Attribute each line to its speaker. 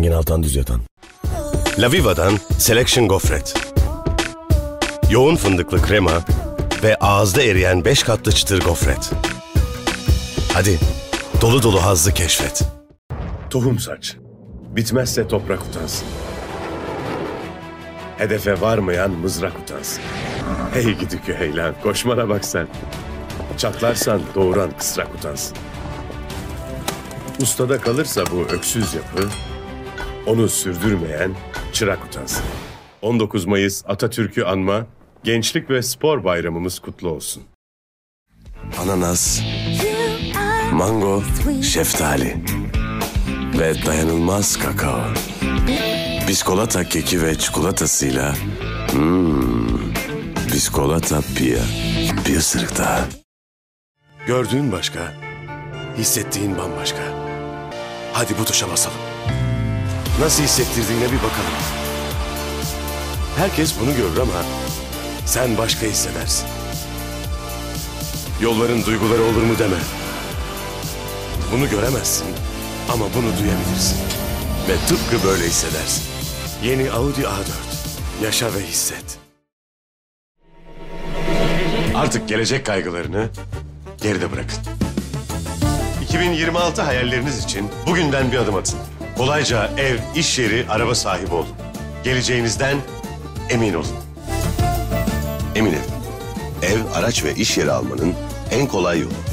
Speaker 1: Engin Altan Düz Yatan. La Viva'dan Selection Gofret. Yoğun fındıklı krema ve ağızda eriyen 5 katlı çıtır gofret. Hadi dolu dolu hazzı keşfet.
Speaker 2: Tohum saç. Bitmezse toprak utansın. Hedefe varmayan mızrak utansın. Hey gidi heylan, koşmana bak sen. Çatlarsan doğuran kısrak utansın. Ustada kalırsa bu öksüz yapı, onu sürdürmeyen çırak utansın. 19 Mayıs Atatürk'ü anma, Gençlik ve Spor Bayramımız kutlu olsun.
Speaker 1: Ananas, mango, şeftali ve dayanılmaz kakao. Biskolata keki ve çikolatasıyla Biskolata Pia. Bir ısırık daha. Gördüğün başka, hissettiğin bambaşka. Hadi bu tuşa basalım. Nasıl hissettirdiğine bir bakalım. Herkes bunu görür ama sen başka hissedersin. Yolların duyguları olur mu deme. Bunu göremezsin ama bunu duyabilirsin. Ve tıpkı böyle hissedersin. Yeni Audi A4. Yaşa ve hisset. Artık gelecek kaygılarını geride bırakın. 2026 hayalleriniz için bugünden bir adım atın. Kolayca ev, iş yeri, araba sahibi olun. Geleceğinizden emin olun. Emin Ev. Ev, araç ve iş yeri almanın en kolay yolu.